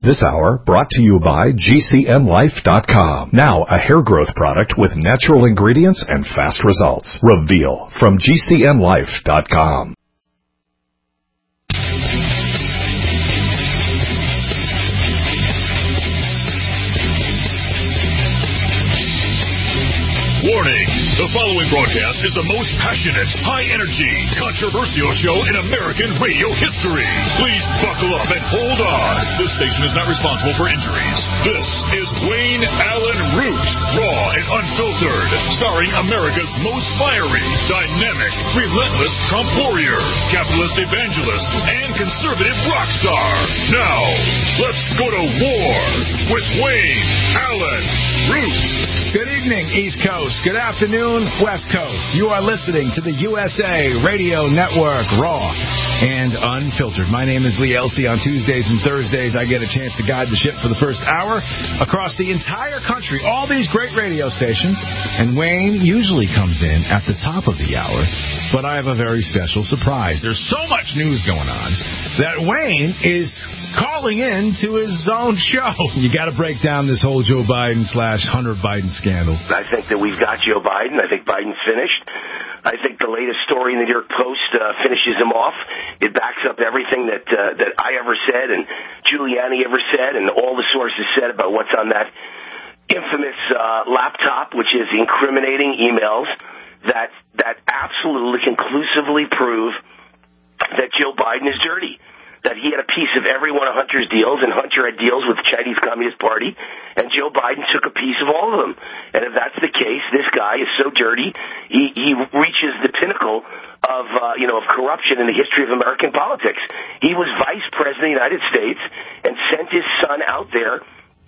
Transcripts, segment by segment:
This hour brought to you by GCNlife.com. Now a hair growth product with natural ingredients and fast results. Reveal from GCNlife.com. Warning! The following broadcast is the most passionate, high-energy, controversial show in American radio history. Please buckle up and hold on. This station is not responsible for injuries. This is Wayne Allen Root, raw and unfiltered, starring America's most fiery, dynamic, relentless Trump warrior, capitalist evangelist, and conservative rock star. Now, let's go to war with Wayne Allen Root. Good evening, East Coast. Good afternoon, West Coast. You are listening to the USA Radio Network, raw and unfiltered. My name is Lee Elsey. On Tuesdays and Thursdays, I get a chance to guide the ship for the first hour across the entire country, all these great radio stations. And Wayne usually comes in at the top of the hour, but I have a very special surprise. There's so much news going on that Wayne is calling in to his own show. You got to break down this whole Joe Biden / Hunter Biden scandal. I think that we've got Joe Biden. I think Biden's finished. I think the latest story in the New York Post finishes him off. It backs up everything that I ever said and Giuliani ever said and all the sources said about what's on that infamous laptop, which is incriminating emails that absolutely conclusively prove that Joe Biden is dirty, that he had a piece of every one of Hunter's deals, and Hunter had deals with the Chinese Communist Party, and Joe Biden took a piece of all of them. And if that's the case, this guy is so dirty, he reaches the pinnacle of corruption in the history of American politics. He was vice president of the United States and sent his son out there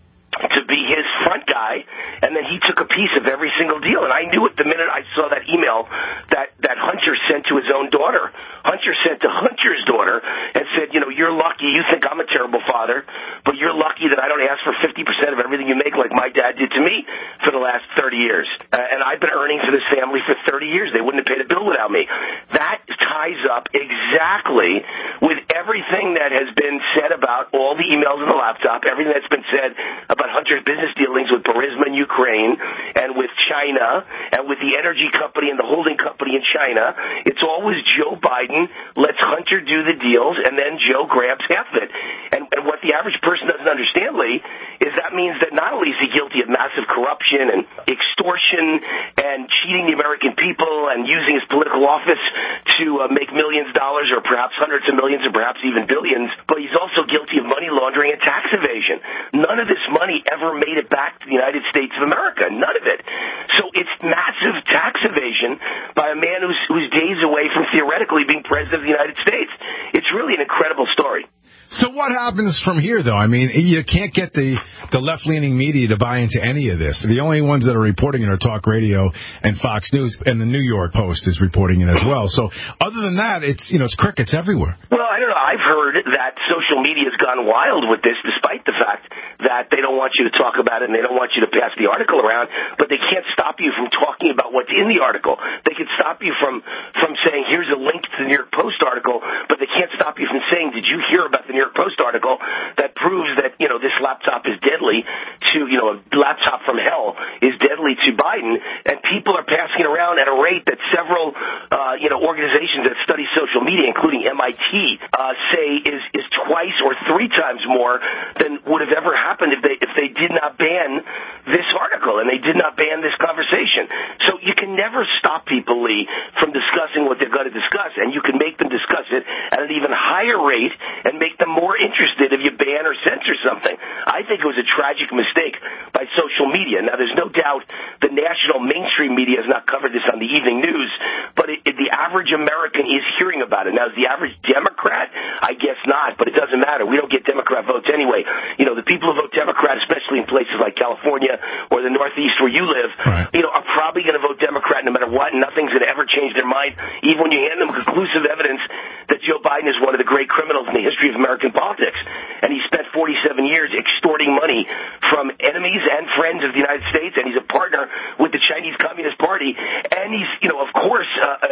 to be his front guy, and then he took a piece of every single deal. And I knew it the minute I saw that email that Hunter sent to his own daughter. Hunter sent to Hunter's daughter and said, you're lucky. You think I'm a terrible father, but you're lucky that I don't ask for 50% of everything you make like my dad did to me for the last 30 years. And I've been earning for this family for 30 years. They wouldn't have paid a bill without me. That ties up exactly with everything that has been said about all the emails in the laptop, everything that's been said about Hunter's business dealings with Burisma in Ukraine and with China and with the energy company and the holding company in China. It's always Joe Biden lets Hunter do the deals, and then Joe grabs half of it. And what the average person doesn't understand, Lee, is that means that not only is he guilty of massive corruption and extortion and cheating the American people and using his political office to make millions of dollars or perhaps hundreds of millions or perhaps even billions, but he's also guilty of money laundering and tax evasion. None of this money ever made it back to the United States of America. None of it. So it's massive tax evasion by a man who's days away from theoretically being president of the United States. It's really an incredible story. So what happens from here, though? I mean, you can't get the left-leaning media to buy into any of this. The only ones that are reporting it are Talk Radio and Fox News, and the New York Post is reporting it as well. So other than that, it's crickets everywhere. Well, I don't know. I've heard that social media has gone wild with this, despite the fact that they don't want you to talk about it and they don't want you to pass the article around, but they can't stop you from talking about what's in the article. They can stop you from saying, here's a link to the New York Post article, but they can't stop you from saying, did you hear about the New York Post article that proves that, this laptop is deadly to, a laptop from hell is deadly to Biden, and people are passing it around at a rate that several, organizations that study social media, including MIT, say is twice or three times more than would have ever happened if they did not ban this article and they did not ban this conversation. So you can never stop people, Lee, from discussing what they're going to discuss, and you can make them discuss it at an even higher rate and make them more interested if you ban or censor something. I think it was a tragic mistake by social media. Now, there's no doubt the national mainstream media has not covered this on the evening news, but the average American is hearing about it. Now, is the average Democrat? I guess not, but it doesn't matter. We don't get Democrat votes anyway. The people who vote Democrat, especially in places like California or the Northeast where you live, right, are probably going to vote Democrat no matter what, and nothing's going to ever change their mind, even when you hand them conclusive evidence that Joe Biden is one of the great criminals in the history of American politics. And he spent 47 years extorting money from enemies and friends of the United States, and he's a partner with the Chinese Communist Party, and he's, of course,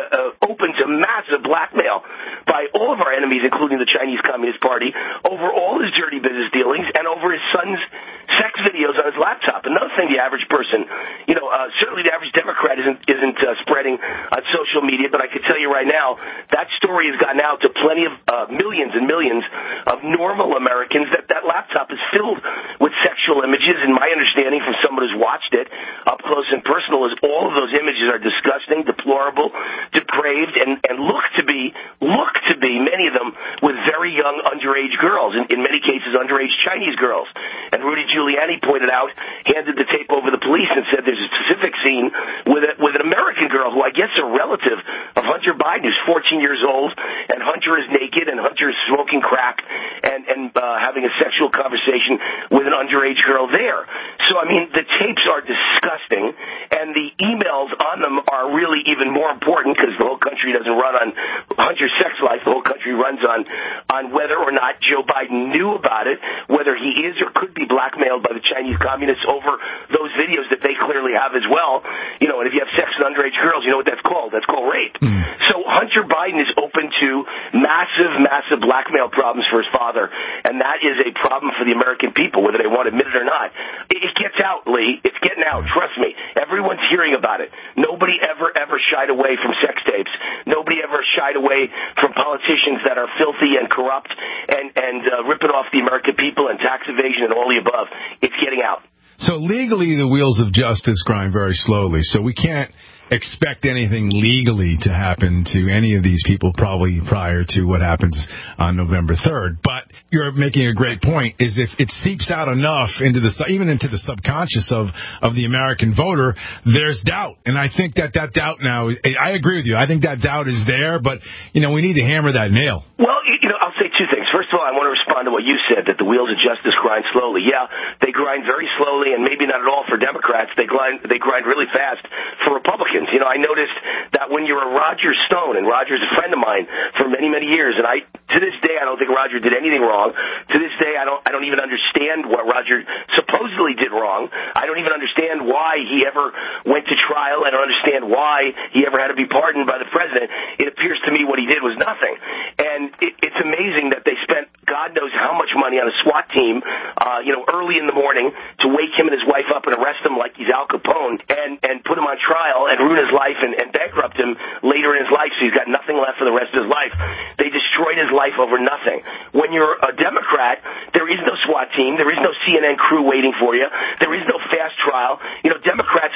open to massive blackmail by all of our enemies, including the Chinese Communist Party, over all his dirty business dealings and over over his son's sex videos on his laptop. Another thing the average person, certainly the average Democrat isn't spreading on social media, but I can tell you right now, that story has gotten out to plenty of millions and millions of normal Americans that laptop is filled with sexual images, and my understanding from someone who's watched it up close and personal is all of those images are disgusting, deplorable, depraved, and look to be many of them with very young underage girls, in many cases underage Chinese girls. And Rudy Giuliani pointed out, handed the tape over to the police and said there's a specific scene with an American girl who I guess is a relative of Hunter Biden, who's 14 years old, and Hunter is naked, and Hunter is smoking crack and having a sexual conversation with an underage girl there. So, I mean, the tapes are disgusting, and the emails on them are really even more important because the whole country doesn't run on Hunter's sex life. The whole country runs on whether or not Joe Biden knew about it, whether he is or could be blackmailed by the Chinese communists over those videos that they clearly have as well. And if you have sex with underage girls, you know what that's called? That's called rape. So Hunter Biden is open to massive blackmail problems for his father, and that is a problem for the American people, whether they want to admit it or not. It gets out, Lee. It's getting out. Trust me. Everyone's hearing about it. Nobody ever shied away from sex tapes. Nobody ever shied away from politicians that are filthy and corrupt and ripping off the American people and tax evasion and all the above. It's getting out. So legally, the wheels of justice grind very slowly. So we can't expect anything legally to happen to any of these people probably prior to what happens on November 3rd. But you're making a great point, is if it seeps out enough even into the subconscious of the American voter, there's doubt. And I think that doubt now, I agree with you. I think that doubt is there, but, we need to hammer that nail. Well, I'll say two things. First of all, I want to respond to what you said, that the wheels of justice grind slowly. Yeah, they grind very slowly, and maybe not at all for Democrats. They grind really fast for Republicans. I noticed that when you're a Roger Stone, and Roger's a friend of mine for many, many years, and to this day, I don't think Roger did anything wrong. To this day, I don't even understand what Roger supposedly did wrong. I don't even understand why he ever went to trial. I don't understand why he ever had to be pardoned by the president. It appears to me what he did was nothing. And it's amazing that they spent God knows how much money on a SWAT team, early in the morning to wake him and his wife up and arrest him like he's Al Capone and put him on trial and ruin his life and bankrupt him later in his life, so he's got nothing left for the rest of his life. They destroyed his life over nothing. When you're a Democrat, there is no SWAT team. There is no CNN crew waiting for you. There is no fast trial. Democrats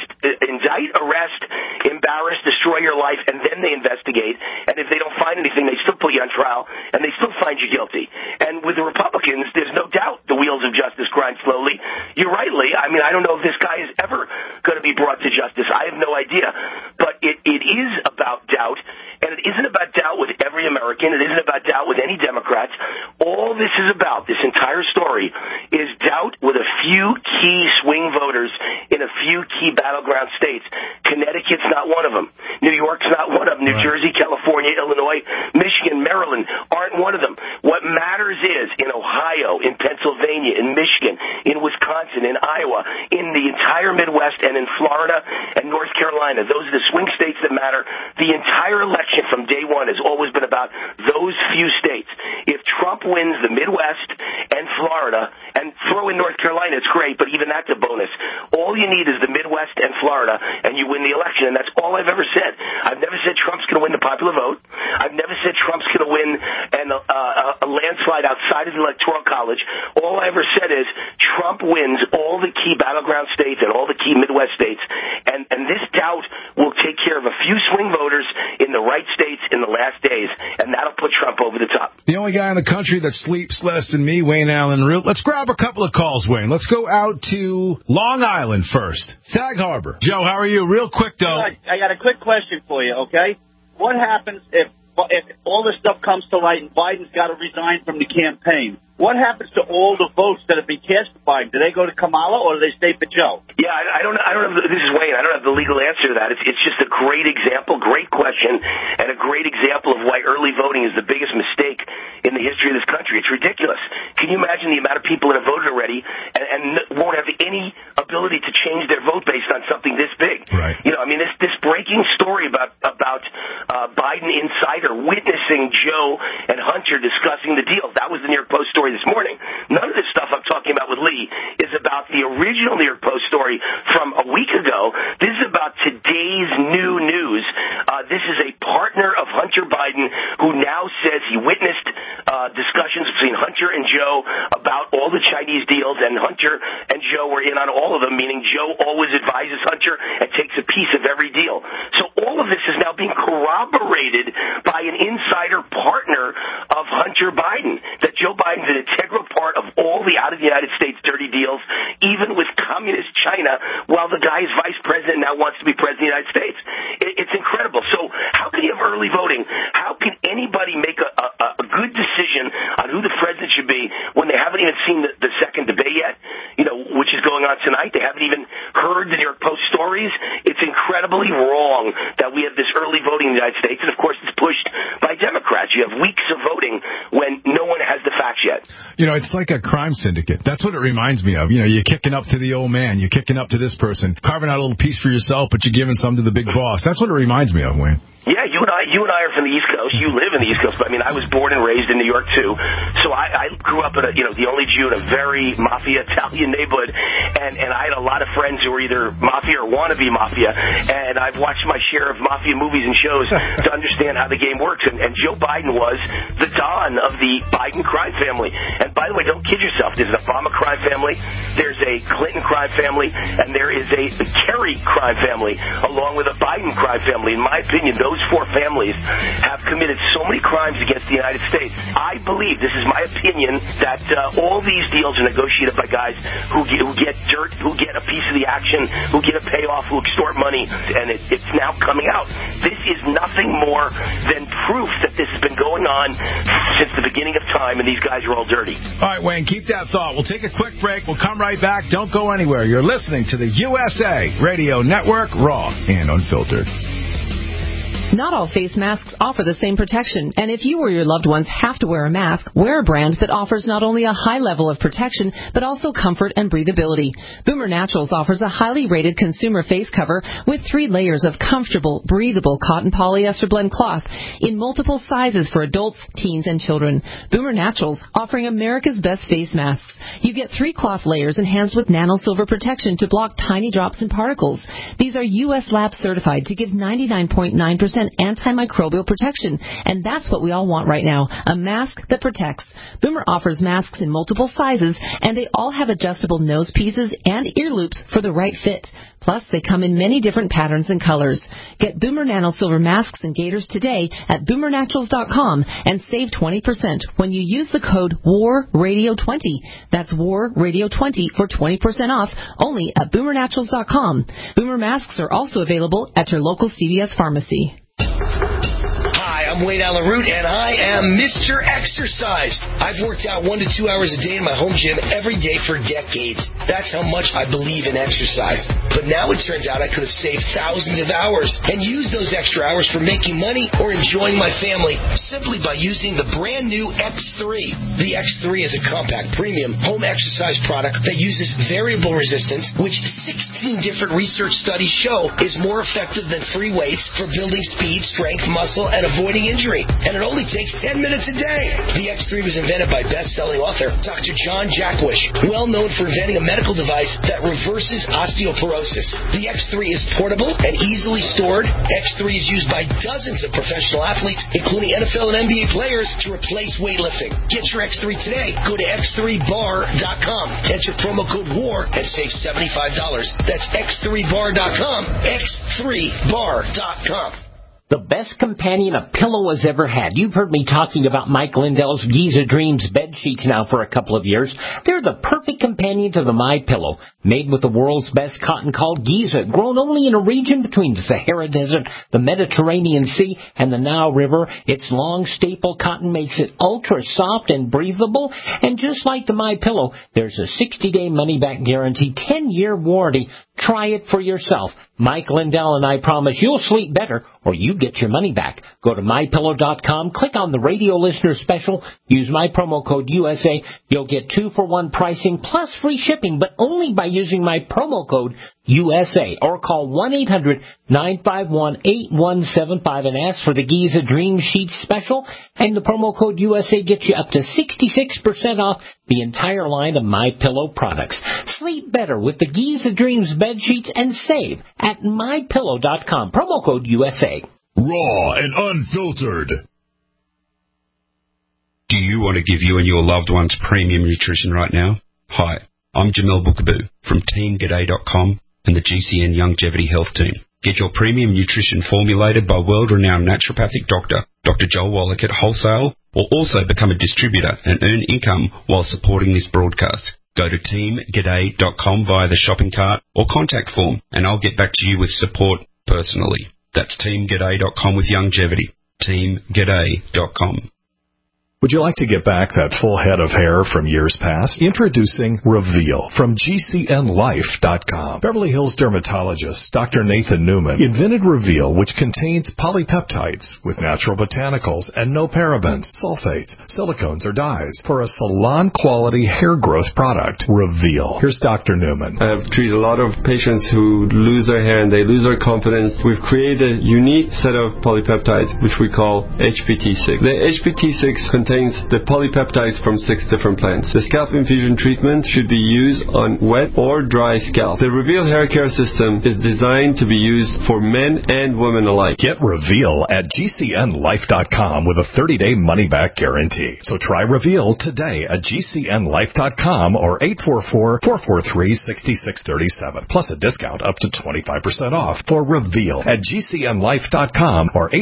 indict, arrest, embarrass, destroy your life, and then they investigate. And if they don't find anything, they still put you on trial, and they still find you guilty. And with the Republicans, there's no doubt the wheels of justice grind slowly. You're right, Lee. I mean, I don't know if this guy is ever going to be brought to justice. I have no idea. But it is about doubt, and it isn't about doubt with every American. It isn't about doubt with any Democrats. All this is about, this entire story, is doubt with a few key swing voters in a few key battleground states. Connecticut's not one of them. New York's not one of them. New Jersey, California, Illinois, Michigan, Maryland aren't one of them. What matters is in Ohio, in Pennsylvania, in Michigan, in Wisconsin, in Iowa, in the entire Midwest, and in Florida and North Carolina. Those are the swing states that matter. The entire election from day one has always been about those few states. If Trump wins the Midwest and Florida, and throw in North Carolina, it's great, but even that's a bonus. All you need is the Midwest and Florida, and you win the election, and that's all I've ever said. I've never said Trump's going to win the popular vote. I've never said Trump's going to win a landslide outside of the Electoral College. All I ever said is Trump wins all the key battleground states and all the key Midwest states, and this doubt will take care of a few swing voters in the right states in the last days, and that'll put Trump over the top. The only guy in the country that sleeps less than me, Wayne Allen Root. Let's grab a couple of calls, Wayne. Let's go out to Long Island first. Sag Harbor. Joe, how are you? Real quick, though. I got a quick question for you, okay? What happens if all this stuff comes to light and Biden's got to resign from the campaign? What happens to all the votes that have been cast for Biden? Do they go to Kamala or do they stay for Joe? Yeah, I don't have. This is Wayne. I don't have the legal answer to that. It's just a great example, great question, and a great example of why early voting is the biggest mistake in the history of this country. It's ridiculous. Can you imagine the amount of people that have voted already and won't have any ability to change their vote based on something this big? Right. This breaking story about Biden insider witnessing Joe and Hunter discussing the deal. That was the New York Post story this morning. None of this stuff I'm talking about with Lee is about the original New York Post story from a week ago. This is about today's new news. This is a partner of Hunter Biden who now says he witnessed discussions between Hunter and Joe about all the Chinese deals, and Hunter and Joe were in on all of them, meaning Joe always advises Hunter and takes a piece of every deal. So all of this is now being corroborated by an insider partner of Hunter Biden, that Joe Biden's an integral part of all the out-of-the-United-States dirty deals, even with communist China, while the guy is vice president and now wants to be president of the United States. It's incredible. So how can you have early voting? How can anybody make a good decision on who the president should be when they haven't even seen the second debate yet, which is going on tonight? They haven't even heard the New York Post stories. It's incredibly wrong that we have this early voting in the United States, and of course it's pushed by Democrats. You have weeks of voting when no one has the facts yet. It's like a crime syndicate. That's what it reminds me of. You're kicking up to the old man. You're kicking up to this person, carving out a little piece for yourself, but you're giving some to the big boss. That's what it reminds me of, Wayne. Yeah, you and I are from the East Coast. You live in the East Coast, but I was born and raised in New York too. So I grew up in the only Jew in a very mafia Italian neighborhood, and I had a lot of friends who were either mafia or wannabe mafia, and I've watched my share of mafia movies and shows to understand how the game works. And Joe Biden was the Don of the Biden crime family. And by the way, don't kid yourself. There's an Obama crime family, there's a Clinton crime family, and there is a Kerry crime family, along with a Biden crime family. In my opinion, those four families have committed so many crimes against the United States. I believe, this is my opinion, that all these deals are negotiated by guys who get dirt, who get a piece of the action, who get a payoff, who extort money, and it's now coming out. This is nothing more than proof that this has been going on since the beginning of time, and these guys are all dirty. All right, Wayne, keep that thought. We'll take a quick break. We'll come right back. Don't go anywhere. You're listening to the USA Radio Network, raw and unfiltered. Not all face masks offer the same protection, and if you or your loved ones have to wear a mask, wear a brand that offers not only a high level of protection, but also comfort and breathability. Boomer Naturals offers a highly rated consumer face cover with 3 layers of comfortable, breathable cotton polyester blend cloth in multiple sizes for adults, teens, and children. Boomer Naturals, offering America's best face masks. You get 3 cloth layers enhanced with nano silver protection to block tiny drops and particles. These are U.S. lab certified to give 99.9% antimicrobial protection, and that's what we all want right now, a mask that protects. Boomer offers masks in multiple sizes, and they all have adjustable nose pieces and ear loops for the right fit. Plus, they come in many different patterns and colors. Get Boomer Nano Silver masks and gaiters today at boomernaturals.com and save 20% when you use the code WARRADIO20. That's WARRADIO20 for 20% off only at boomernaturals.com. Boomer masks are also available at your local CVS pharmacy. Hi, I'm Wayne Allen Root, and I am Mr. Exercise. I've worked out 1 to 2 hours a day in my home gym every day for decades. That's how much I believe in exercise. But now it turns out I could have saved thousands of hours and used those extra hours for making money or enjoying my family simply by using the brand new X3. The X3 is a compact, premium home exercise product that uses variable resistance, which 16 different research studies show is more effective than free weights for building speed, strength, muscle, and avoiding injury. And it only takes 10 minutes a day. The X3 was invented by best-selling author Dr. John Jackwish, well known for inventing a medical device that reverses osteoporosis. The X3 is portable and easily stored. X3 is used by dozens of professional athletes, including NFL and NBA players, to replace weightlifting. Get your X3 today. Go to x3bar.com. Enter promo code WAR and save $75. That's x3bar.com. x3bar.com. The best companion a pillow has ever had. You've heard me talking about Mike Lindell's Giza Dreams bed sheets now for a couple of years. They're the perfect companion to the MyPillow. Made with the world's best cotton called Giza, grown only in a region between the Sahara Desert, the Mediterranean Sea, and the Nile River. Its long staple cotton makes it ultra soft and breathable. And just like the MyPillow, there's a 60-day money-back guarantee, 10-year warranty. Try it for yourself. Mike Lindell and I promise you'll sleep better or you get your money back. Go to MyPillow.com, click on the radio listener special, use my promo code USA. You'll get 2-for-1 pricing plus free shipping, but only by using my promo code USA, or call 1-800-951-8175 and ask for the Giza Dream Sheet Special, and the promo code USA gets you up to 66% off the entire line of MyPillow products. Sleep better with the Giza Dreams bed sheets and save at MyPillow.com. Promo code USA. Raw and unfiltered. Do you want to give you and your loved ones premium nutrition right now? Hi, I'm Jamel Bookaboo from TeamGaday.com and the GCN Longevity Health Team. Get your premium nutrition formulated by world-renowned naturopathic doctor, Dr. Joel Wallach at Wholesale, or also become a distributor and earn income while supporting this broadcast. Go to TeamGaday.com via the shopping cart or contact form, and I'll get back to you with support personally. That's TeamGaday.com with longevity. TeamGaday.com. Would you like to get back that full head of hair from years past? Introducing Reveal from GCNLife.com. Beverly Hills dermatologist Dr. Nathan Newman invented Reveal, which contains polypeptides with natural botanicals and no parabens, sulfates, silicones, or dyes for a salon-quality hair growth product. Reveal. Here's Dr. Newman. I've treated a lot of patients who lose their hair and they lose their confidence. We've created a unique set of polypeptides, which we call HPT6. The HPT6 contains the polypeptides from 6 different plants. The scalp infusion treatment should be used on wet or dry scalp. The Reveal hair care system is designed to be used for men and women alike. Get Reveal at GCNLife.com with a 30-day money-back guarantee. So try Reveal today at GCNLife.com or 844-443-6637. Plus a discount up to 25% off for Reveal at GCNLife.com or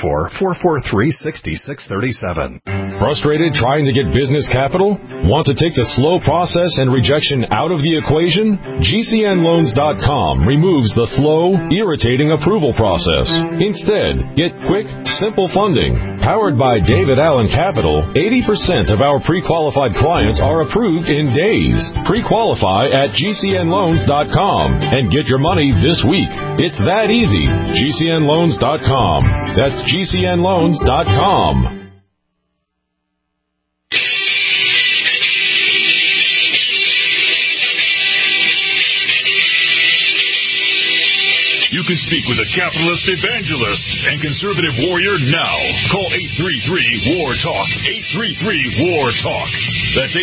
844-443-6637. Frustrated trying to get business capital? Want to take the slow process and rejection out of the equation? GCNLoans.com removes the slow, irritating approval process. Instead, get quick, simple funding. Powered by David Allen Capital, 80% of our pre-qualified clients are approved in days. Pre-qualify at GCNLoans.com and get your money this week. It's that easy. GCNLoans.com. That's GCNLoans.com. You can speak with a capitalist evangelist and conservative warrior now. Call 833-WAR-TALK. 833-WAR-TALK. That's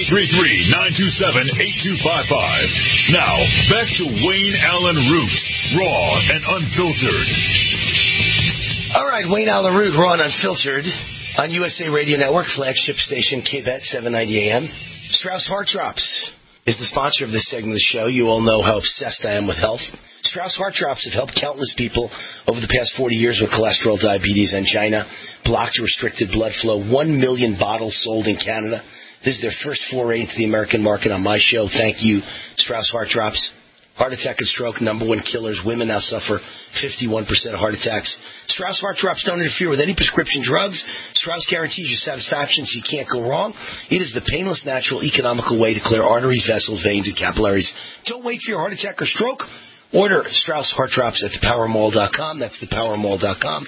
833-927-8255. Now, back to Wayne Allen Root, raw and unfiltered. All right, Wayne Allen Root, raw and unfiltered, on USA Radio Network, flagship station KVET 790 AM. Strauss Heart Drops is the sponsor of this segment of the show. You all know how obsessed I am with health. Strauss Heart Drops have helped countless people over the past 40 years with cholesterol, diabetes, angina, blocked or restricted blood flow. 1 million bottles sold in Canada. This is their first foray into the American market on my show. Thank you, Strauss Heart Drops. Heart attack and stroke, #1 killers. Women now suffer 51% of heart attacks. Strauss Heart Drops don't interfere with any prescription drugs. Strauss guarantees you satisfaction, so you can't go wrong. It is the painless, natural, economical way to clear arteries, vessels, veins, and capillaries. Don't wait for your heart attack or stroke. Order Strauss Heart Drops at thepowermall.com. That's thepowermall.com.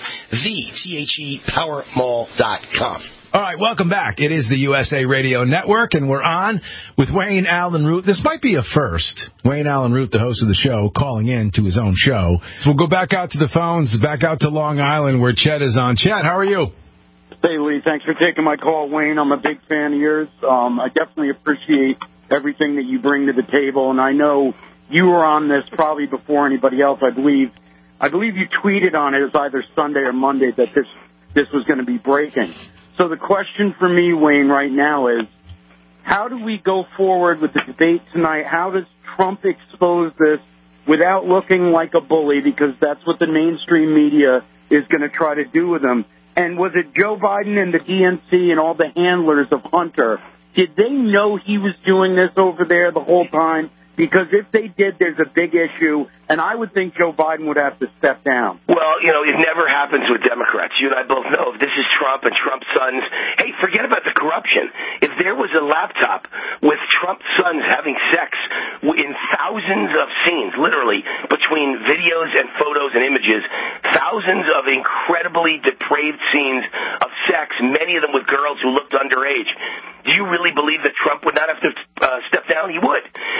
Powermall.com. All right, welcome back. It is the USA Radio Network, and we're on with Wayne Allen Root. This might be a first. Wayne Allen Root, the host of the show, calling in to his own show. So we'll go back out to the phones, back out to Long Island, where Chet is on. Chet, how are you? Hey, Lee. Thanks for taking my call, Wayne. I'm a big fan of yours. I definitely appreciate everything that you bring to the table, and I know you were on this probably before anybody else. I believe you tweeted on it. It was either Sunday or Monday that this was going to be breaking. So the question for me, Wayne, right now is, how do we go forward with the debate tonight? How does Trump expose this without looking like a bully? Because that's what the mainstream media is going to try to do with him. And was it Joe Biden and the DNC and all the handlers of Hunter? Did they know he was doing this over there the whole time? Because if they did, there's a big issue, and I would think Joe Biden would have to step down. Well, it never happens with Democrats. You and I both know if this is Trump and Trump's sons, hey, forget about the corruption. If there was a laptop with Trump's sons having sex in thousands of scenes, literally, between videos and photos and images, thousands of incredibly depraved scenes of sex, many of them with girls who looked underage, do you really believe that Trump would not have to step down? He would. But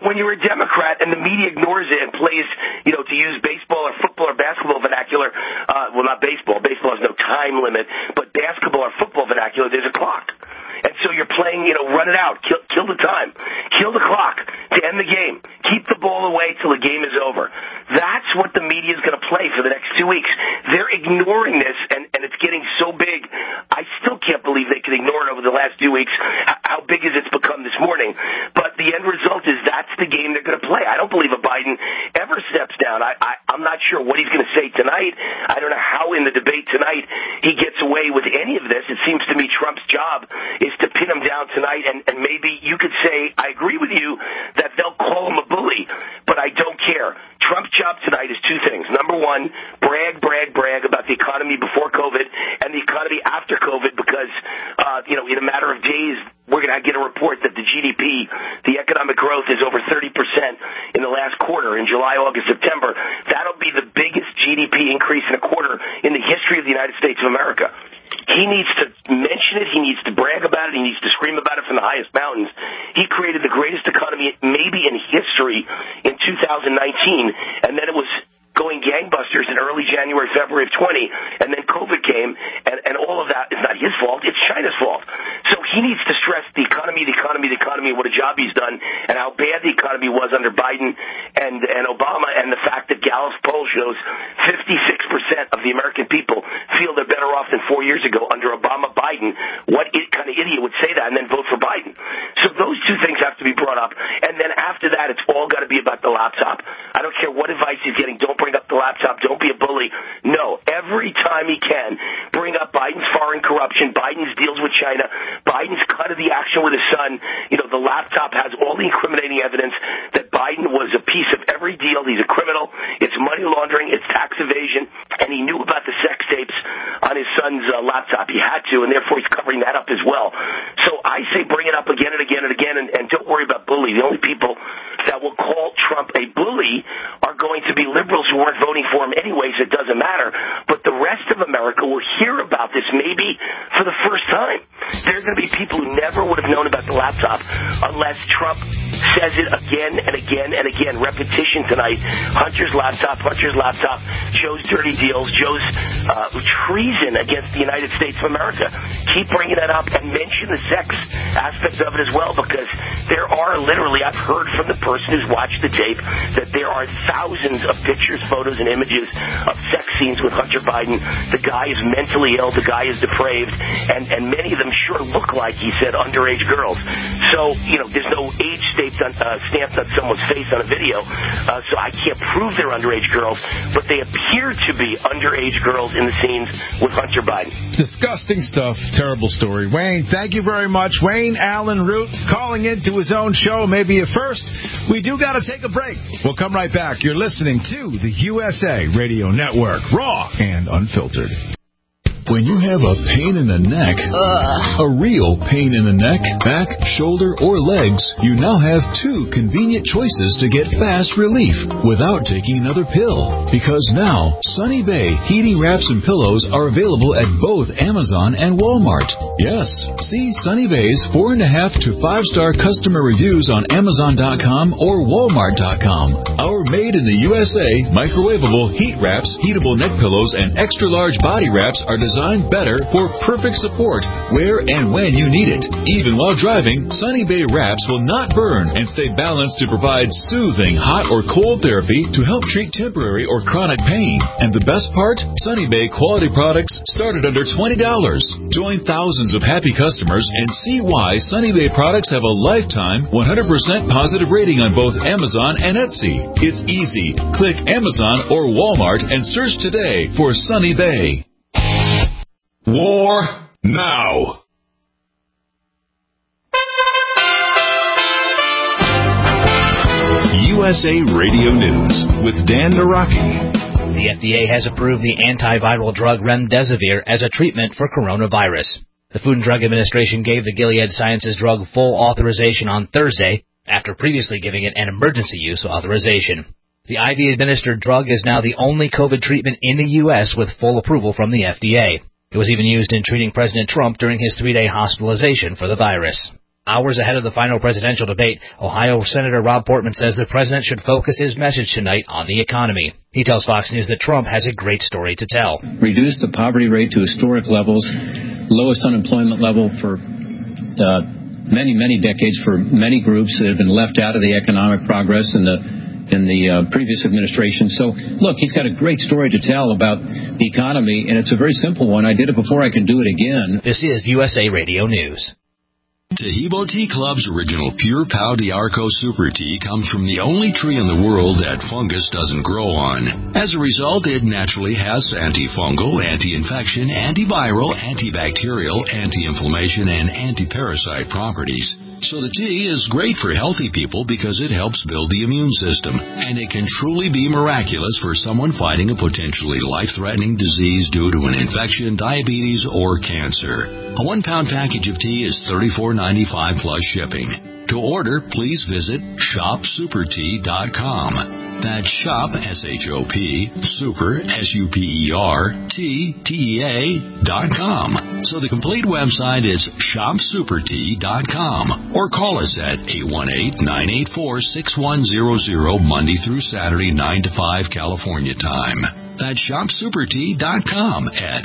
when you're a Democrat and the media ignores it and plays, to use baseball or football or basketball vernacular, well, not baseball. Baseball has no time limit, but basketball or football vernacular, there's a clock. And so you're playing, run it out, kill the time, kill the clock to end the game. Keep the ball away till the game is over. That's what the media is going to play for the next 2 weeks. They're ignoring this, and it's getting so big. I still can't believe they could ignore it over the last 2 weeks, how big has it become this morning. But the end result is that's the game they're going to play. I don't believe a Biden ever steps down. I'm not sure what he's going to say tonight. I don't know how in the debate tonight he gets away with any of this. It seems to me Trump's job is to pin him down tonight, and maybe you could say, I agree with you that they'll call him a bully, but I don't care. Trump's job tonight is two things. Number one, brag about the economy before COVID and the economy after COVID because, in a matter of days, we're going to get a report that the GDP, the economic growth, is over 30% in the last quarter, in July, August, September. That'll be the biggest GDP increase in a quarter in the history of the United States of America. He needs to mention it. He needs to brag about it. He needs to scream about it from the highest mountains. He created the greatest economy maybe in history in 2019, and then it was going gangbusters in early January, February of 20, and then COVID came, and all of that is not his fault. It's China's fault. So he needs to stress the economy, what a job he's done, and how bad the economy was under Biden and Obama, and the fact that Gallup's poll shows 56% of the American people feel they're better off than 4 years ago under Obama-Biden. What kind of idiot would say that and then vote for Biden? So those two things have to be brought up, and then after that, it's all got to be about the laptop. I don't care what advice he's getting. Don't bring up the laptop. Don't be a bully. No, every time he can, bring up Biden's foreign corruption, Biden's deals with China, Biden's cut of the action with his son. The laptop has all the incriminating evidence that Biden was a piece of every deal. He's a criminal. It's money laundering. It's tax evasion. And he knew about the sex tapes on his son's laptop. He had to, and therefore he's covering that up as well. So I say bring it up again and again and again, and don't worry about bully. The only people that will call Trump a bully are going to be liberals who weren't voting for him anyways. It doesn't matter. But the rest of America will hear about this maybe for the first time. There are going to be people who never would have known about the laptop unless Trump says it again and again and again. Repetition tonight. Hunter's laptop, Joe's dirty deals, Joe's treason against the United States of America. Keep bringing that up and mention the sex aspect of it as well, because there are literally, I've heard from the person who's watched the tape, that there are thousands of pictures, photos, and images of sex scenes with Hunter Biden. The guy is mentally ill. The guy is depraved. And many of them sure look like, he said, underage girls. So, there's no age stamped on someone's face on a video, so I can't prove they're underage girls, but they appear to be underage girls in the scenes with Hunter Biden. Disgusting stuff. Terrible story. Wayne, thank you very much. Wayne Allen Root calling into his own show. Maybe at first, we do got to take a break. We'll come right back. You're listening to the USA Radio Network, raw and unfiltered. When you have a pain in the neck, a real pain in the neck, back, shoulder, or legs, you now have two convenient choices to get fast relief without taking another pill. Because now, Sunny Bay heating wraps and pillows are available at both Amazon and Walmart. Yes, see Sunny Bay's 4.5 to 5-star customer reviews on Amazon.com or Walmart.com. Our made in the USA microwavable heat wraps, heatable neck pillows, and extra large body wraps are designed better for perfect support where and when you need it. Even while driving, Sunny Bay wraps will not burn and stay balanced to provide soothing hot or cold therapy to help treat temporary or chronic pain. And the best part? Sunny Bay quality products start at under $20. Join thousands of happy customers and see why Sunny Bay products have a lifetime 100% positive rating on both Amazon and Etsy. It's easy. Click Amazon or Walmart and search today for Sunny Bay. War now. USA Radio News with Dan Naraki. The FDA has approved the antiviral drug remdesivir as a treatment for coronavirus. The Food and Drug Administration gave the Gilead Sciences drug full authorization on Thursday after previously giving it an emergency use authorization. The IV-administered drug is now the only COVID treatment in the U.S. with full approval from the FDA. It was even used in treating President Trump during his 3-day hospitalization for the virus. Hours ahead of the final presidential debate, Ohio Senator Rob Portman says the president should focus his message tonight on the economy. He tells Fox News that Trump has a great story to tell. Reduce the poverty rate to historic levels, lowest unemployment level for many, many decades for many groups that have been left out of the economic progress in the previous administration. So, look, he's got a great story to tell about the economy, and it's a very simple one. I did it before, I can do it again. This is USA Radio News. Taheebo Tea Club's original Pure Pau d'Arco Super Tea comes from the only tree in the world that fungus doesn't grow on. As a result, it naturally has antifungal, anti-infection, antiviral, antibacterial, anti-inflammation, and anti-parasite properties. So the tea is great for healthy people because it helps build the immune system, and it can truly be miraculous for someone fighting a potentially life-threatening disease due to an infection, diabetes, or cancer. A 1-pound package of tea is $34.95 plus shipping. To order, please visit shopsupertea.com. That's shop, S-H-O-P, super, SUPERTEA.com. So the complete website is shopsupertea.com. Or call us at 818-984-6100 Monday through Saturday, 9 to 5 California time. That's shopsupertea.com at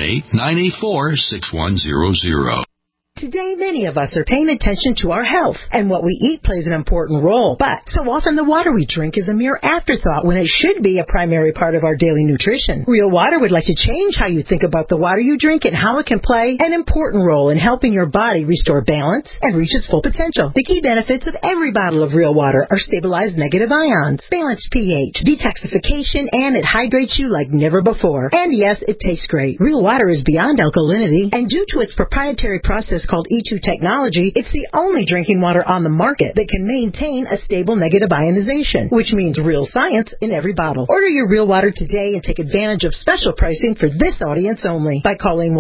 818-984-6100. Today, many of us are paying attention to our health, and what we eat plays an important role. But so often the water we drink is a mere afterthought when it should be a primary part of our daily nutrition. Real Water would like to change how you think about the water you drink and how it can play an important role in helping your body restore balance and reach its full potential. The key benefits of every bottle of Real Water are stabilized negative ions, balanced pH, detoxification, and it hydrates you like never before. And yes, it tastes great. Real Water is beyond alkalinity, and due to its proprietary process called E2 technology, it's the only drinking water on the market that can maintain a stable negative ionization, which means real science in every bottle. Order your Real Water today and take advantage of special pricing for this audience only by calling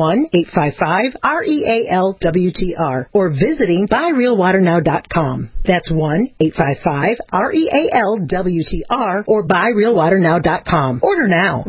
1-855-REALWTR or visiting buyrealwaternow.com. That's 1-855-REALWTR or buyrealwaternow.com. Order now.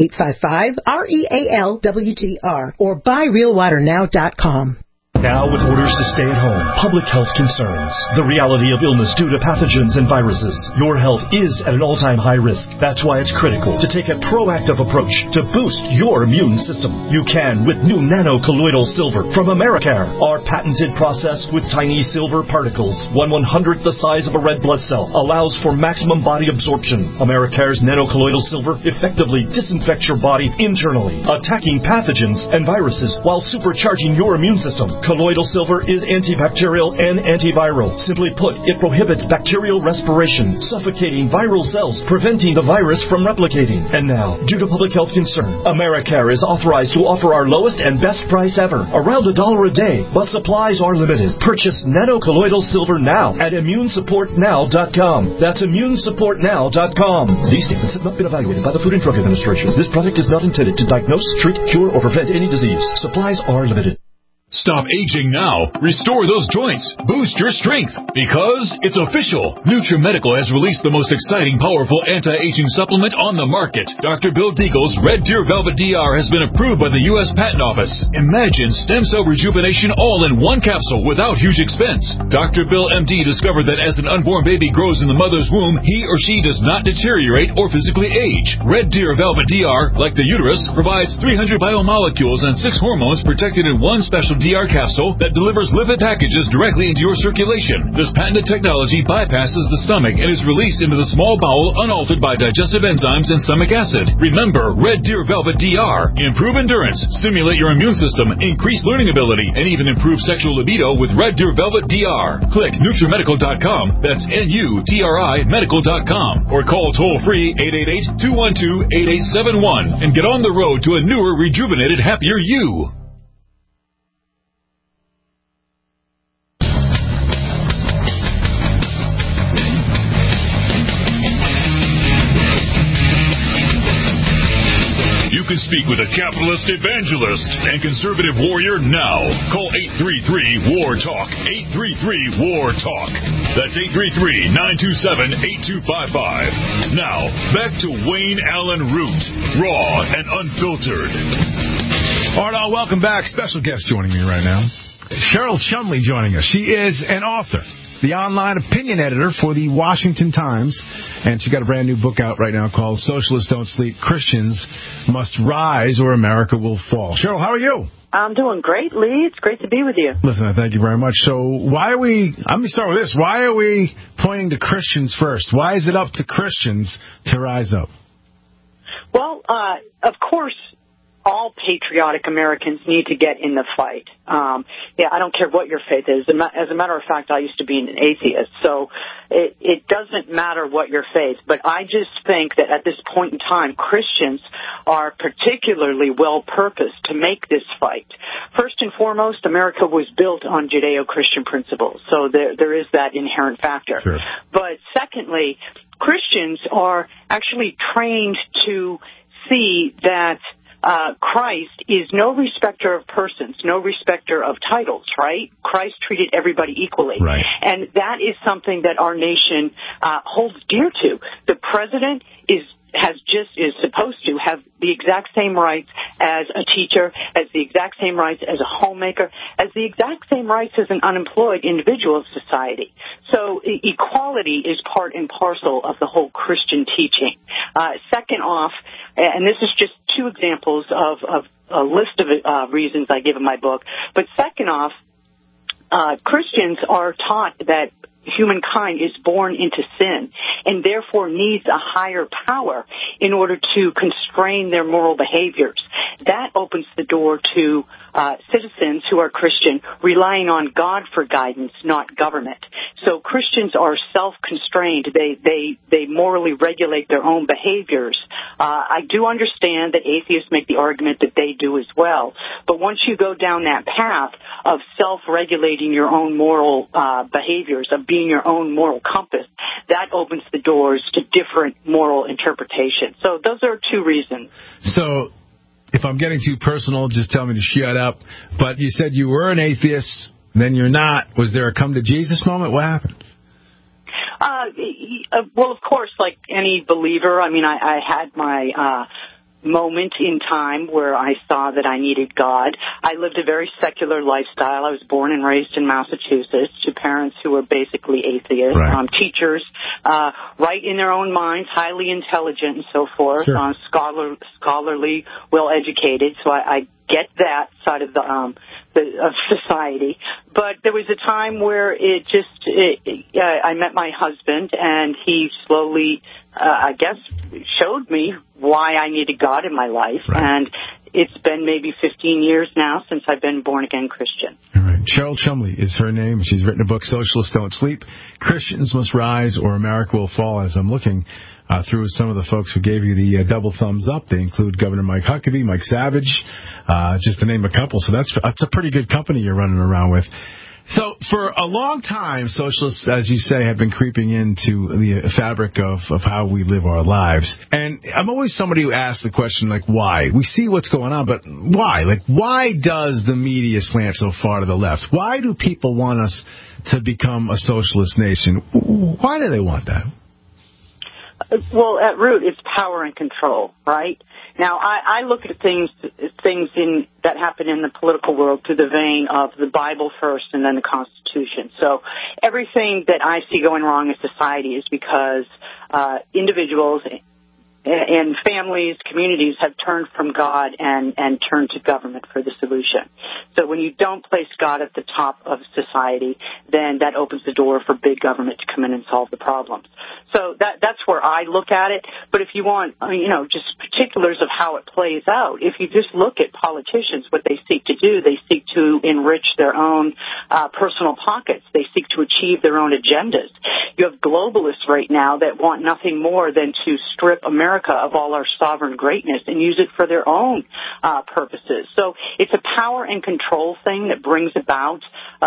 1-855-REALWTR or buyrealwaternow.com. Now, with orders to stay at home, public health concerns, the reality of illness due to pathogens and viruses, your health is at an all-time high risk. That's why it's critical to take a proactive approach to boost your immune system. You can with new nano-colloidal silver from Americare. Our patented process with tiny silver particles, 1/100th the size of a red blood cell, allows for maximum body absorption. Americare's nano-colloidal silver effectively disinfects your body internally, attacking pathogens and viruses while supercharging your immune system. Colloidal silver is antibacterial and antiviral. Simply put, it prohibits bacterial respiration, suffocating viral cells, preventing the virus from replicating. And now, due to public health concern, Americare is authorized to offer our lowest and best price ever, around $1 a day, but supplies are limited. Purchase nano-colloidal silver now at immunesupportnow.com. That's immunesupportnow.com. These statements have not been evaluated by the Food and Drug Administration. This product is not intended to diagnose, treat, cure, or prevent any disease. Supplies are limited. Stop aging now. Restore those joints. Boost your strength. Because it's official. NutriMedical has released the most exciting, powerful anti-aging supplement on the market. Dr. Bill Deagle's Red Deer Velvet DR has been approved by the U.S. Patent Office. Imagine stem cell rejuvenation all in one capsule without huge expense. Dr. Bill MD discovered that as an unborn baby grows in the mother's womb, he or she does not deteriorate or physically age. Red Deer Velvet DR, like the uterus, provides 300 biomolecules and 6 hormones protected in one special DR capsule that delivers lipid packages directly into your circulation. This patented technology bypasses the stomach and is released into the small bowel unaltered by digestive enzymes and stomach acid. Remember, Red Deer Velvet DR. Improve endurance, stimulate your immune system, increase learning ability, and even improve sexual libido with Red Deer Velvet DR. Click NutriMedical.com, that's N-U-T-R-I Medical.com, or call toll-free 888-212-8871 and get on the road to a newer, rejuvenated, happier you. You can speak with a capitalist evangelist and conservative warrior now. Call 833-WAR-TALK. 833-WAR-TALK. That's 833-927-8255. Now, back to Wayne Allen Root, raw and unfiltered. All right, welcome back. Special guest joining me right now. Cheryl Chumley joining us. She is an author, the online opinion editor for the Washington Times, and she's got a brand new book out right now called Socialists Don't Sleep, Christians Must Rise or America Will Fall. Cheryl, how are you? I'm doing great, Lee. It's great to be with you. Listen, I thank you very much. So let me start with this. Why are we pointing to Christians first? Why is it up to Christians to rise up? Well, of course, all patriotic Americans need to get in the fight. I don't care what your faith is. As a matter of fact, I used to be an atheist, so it doesn't matter what your faith. But I just think that at this point in time, Christians are particularly well-purposed to make this fight. First and foremost, America was built on Judeo-Christian principles, so there is that inherent factor. Sure. But secondly, Christians are actually trained to see that Christ is no respecter of persons, no respecter of titles, right? Christ treated everybody equally. Right. And that is something that our nation holds dear to. The president is supposed to have the exact same rights as a teacher, as the exact same rights as a homemaker, as the exact same rights as an unemployed individual of society. So equality is part and parcel of the whole Christian teaching. Second off, and this is just two examples of a list of reasons I give in my book, but second off, Christians are taught that humankind is born into sin and therefore needs a higher power in order to constrain their moral behaviors. That opens the door to citizens who are Christian relying on God for guidance, not government. So Christians are self-constrained. They morally regulate their own behaviors. I do understand that atheists make the argument that they do as well. But once you go down that path of self-regulating your own moral behaviors, of being your own moral compass, that opens the doors to different moral interpretations. So those are two reasons. So if I'm getting too personal, just tell me to shut up. But you said you were an atheist, then you're not. Was there a come to Jesus moment? What happened? Well, of course, like any believer, I mean, I had my moment in time where I saw that I needed God. I lived a very secular lifestyle. I was born and raised in Massachusetts to parents who were basically atheists, right. Teachers, right in their own minds, highly intelligent and so forth, sure. Scholarly, well-educated. So I get that side of of society. But there was a time where I met my husband, and he slowly, I guess, showed me why I needed God in my life. Right. And it's been maybe 15 years now since I've been born-again Christian. All right. Cheryl Chumley is her name. She's written a book, Socialists Don't Sleep, Christians Must Rise or America Will Fall. As I'm looking through some of the folks who gave you the double thumbs up, they include Governor Mike Huckabee, Mike Savage, just to name a couple. So that's a pretty good company you're running around with. So for a long time, socialists, as you say, have been creeping into the fabric of how we live our lives. And I'm always somebody who asks the question, like, why? We see what's going on, but why? Like, why does the media slant so far to the left? Why do people want us to become a socialist nation? Why do they want that? Well, at root, it's power and control, right? Now, I look at things that happen in the political world through the vein of the Bible first and then the Constitution. So everything that I see going wrong in society is because individuals and families, communities have turned from God and turned to government for the solution. So when you don't place God at the top of society, then that opens the door for big government to come in and solve the problems. So that's where I look at it. But if you want, just particulars of how it plays out, if you just look at politicians, what they seek to do, they seek to enrich their own personal pockets. They seek to achieve their own agendas. You have globalists right now that want nothing more than to strip America of all our sovereign greatness and use it for their own purposes. So it's a power and control thing that brings about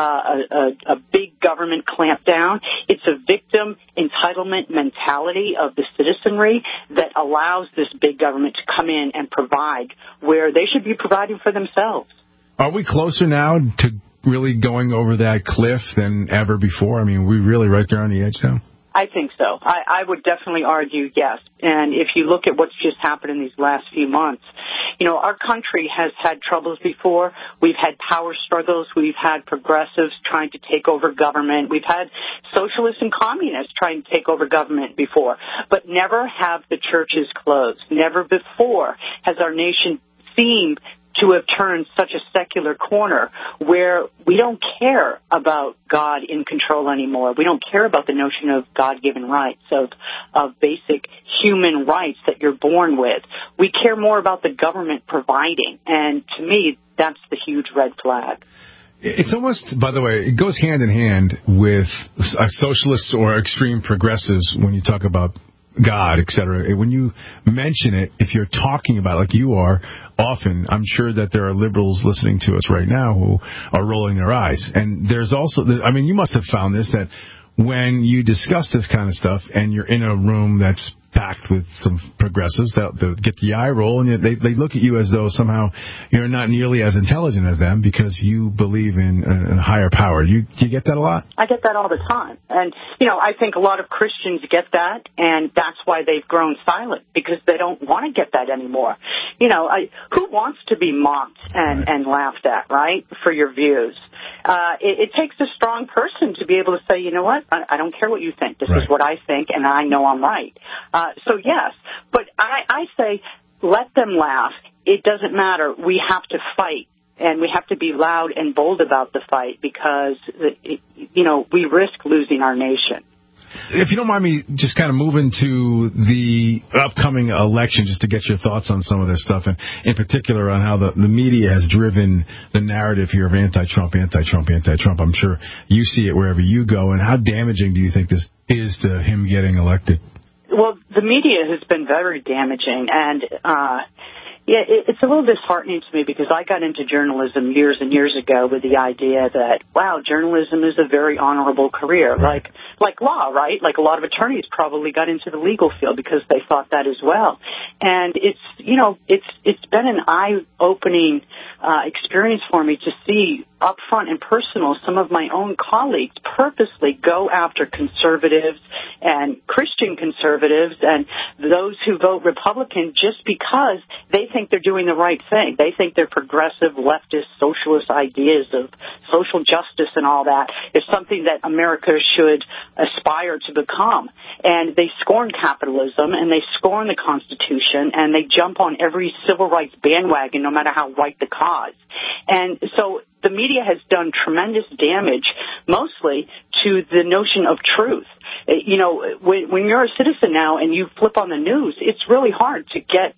a big government clampdown. It's a victim entitlement mentality of the citizenry that allows this big government to come in and provide where they should be providing for themselves. Are we closer now to really going over that cliff than ever before? I mean, we're really right there on the edge now? I think so. I would definitely argue yes. And if you look at what's just happened in these last few months, our country has had troubles before. We've had power struggles. We've had progressives trying to take over government. We've had socialists and communists trying to take over government before. But never have the churches closed. Never before has our nation seemed to have turned such a secular corner where we don't care about God in control anymore. We don't care about the notion of God-given rights, of basic human rights that you're born with. We care more about the government providing. And to me, that's the huge red flag. It's almost, by the way, it goes hand in hand with socialists or extreme progressives when you talk about God, etc. When you mention it, if you're talking about it like you are, often, I'm sure that there are liberals listening to us right now who are rolling their eyes. And there's also, you must have found this, that when you discuss this kind of stuff and you're in a room that's packed with some progressives, they'll get the eye roll, and they look at you as though somehow you're not nearly as intelligent as them because you believe in a higher power. Do you get that a lot? I get that all the time. And, I think a lot of Christians get that, and that's why they've grown silent, because they don't want to get that anymore. Who wants to be mocked and laughed at, right, for your views? It takes a strong person to be able to say, you know what, I don't care what you think. This is what I think, and I know I'm right. So, yes, but I say let them laugh. It doesn't matter. We have to fight, and we have to be loud and bold about the fight because, we risk losing our nation. If you don't mind me just kind of moving to the upcoming election, just to get your thoughts on some of this stuff, and in particular on how the media has driven the narrative here of anti-Trump, anti-Trump, anti-Trump. I'm sure you see it wherever you go. And how damaging do you think this is to him getting elected? Well, the media has been very damaging, and it's a little disheartening to me because I got into journalism years and years ago with the idea that, wow, journalism is a very honorable career, like law, right? Like a lot of attorneys probably got into the legal field because they thought that as well. And it's been an eye-opening experience for me to see up front and personal some of my own colleagues purposely go after conservatives and Christian conservatives and those who vote Republican just because they think they're doing the right thing. They think their progressive, leftist, socialist ideas of social justice and all that is something that America should aspire to become. And they scorn capitalism, and they scorn the Constitution, and they jump on every civil rights bandwagon, no matter how right the cause. And so the media has done tremendous damage, mostly to the notion of truth. When you're a citizen now and you flip on the news, it's really hard to get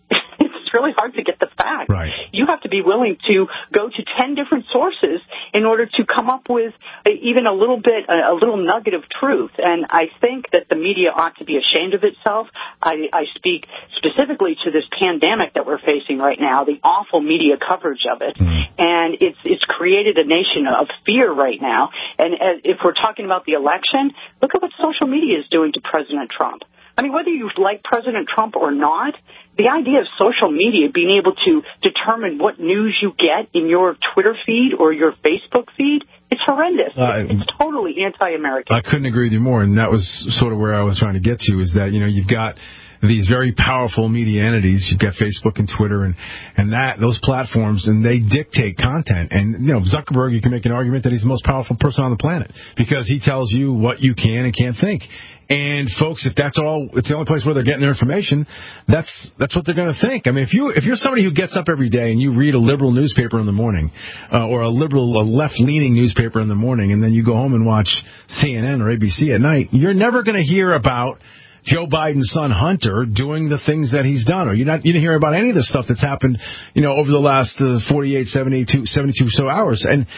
the facts. Right. You have to be willing to go to 10 different sources in order to come up with even a little nugget of truth. And I think that the media ought to be ashamed of itself. I speak specifically to this pandemic that we're facing right now, the awful media coverage of it. And it's created a nation of fear right now. And if we're talking about the election, look at what social media is doing to President Trump. I mean, whether you like President Trump or not, the idea of social media being able to determine what news you get in your Twitter feed or your Facebook feed, it's horrendous. It's totally anti-American. I couldn't agree with you more, and that was sort of where I was trying to get to, is that, you've got these very powerful media entities. You've got Facebook and Twitter and those platforms, and they dictate content. And, Zuckerberg, you can make an argument that he's the most powerful person on the planet because he tells you what you can and can't think. And folks, if it's the only place where they're getting their information, that's what they're going to think. I mean, if you're somebody who gets up every day and you read a liberal newspaper in the morning, or a left-leaning newspaper in the morning, and then you go home and watch CNN or ABC at night, you're never going to hear about Joe Biden's son Hunter doing the things that he's done, or you didn't hear about any of the stuff that's happened, over the last 48, 72 so hours. And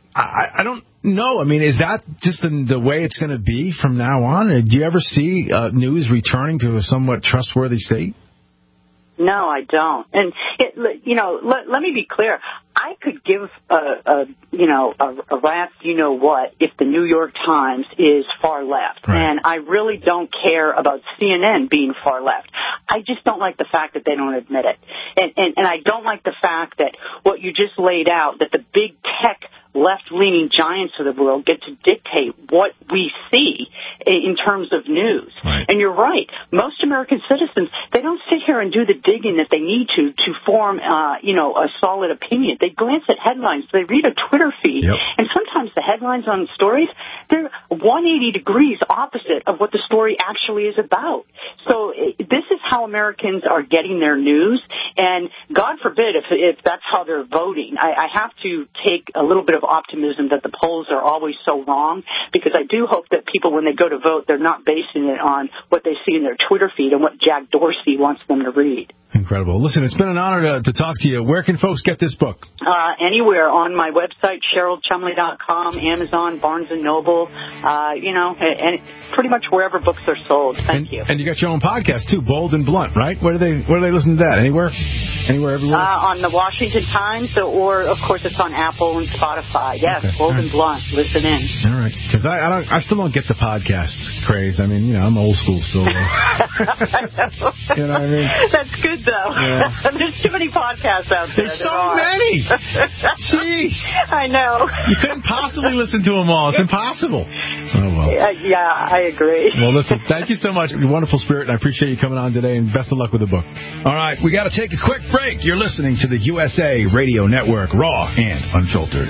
I don't know. I mean, is that just the way it's going to be from now on? Do you ever see news returning to a somewhat trustworthy state? No, I don't. And let me be clear. I could give a rat's what if the New York Times is far left, right. And I really don't care about CNN being far left. I just don't like the fact that they don't admit it, and I don't like the fact that what you just laid out, that the big tech left-leaning giants of the world get to dictate what we see, in terms of news. Right. And you're right. Most American citizens, they don't sit here and do the digging that they need to form, a solid opinion. They glance at headlines. They read a Twitter feed. Yep. And sometimes the headlines on stories, they're 180 degrees opposite of what the story actually is about. So this is how Americans are getting their news. And God forbid if that's how they're voting. I have to take a little bit of optimism that the polls are always so wrong, because I do hope that people, when they go to vote, they're not basing it on what they see in their Twitter feed and what Jack Dorsey wants them to read. Incredible. Listen, it's been an honor to talk to you. Where can folks get this book? Anywhere on my website, CherylChumley.com, Amazon, Barnes & Noble, and pretty much wherever books are sold. Thank you. And you got your own podcast, too, Bold and Blunt, right? Where do they listen to that? Anywhere? Everywhere? On the Washington Times, or, of course, it's on Apple and Spotify. Yes, okay. Bold and Blunt. Listen in. All right. Because I still don't get the podcast craze. I mean, I'm old school still. You know what I mean? That's good, though. Yeah. There's too many podcasts out there. There's so many. Jeez. I know. You couldn't possibly listen to them all. It's impossible. Oh, well. Yeah, I agree. Well, listen, thank you so much. You're a wonderful spirit, and I appreciate you coming on today, and best of luck with the book. All right, we got to take a quick break. You're listening to the USA Radio Network, raw and unfiltered.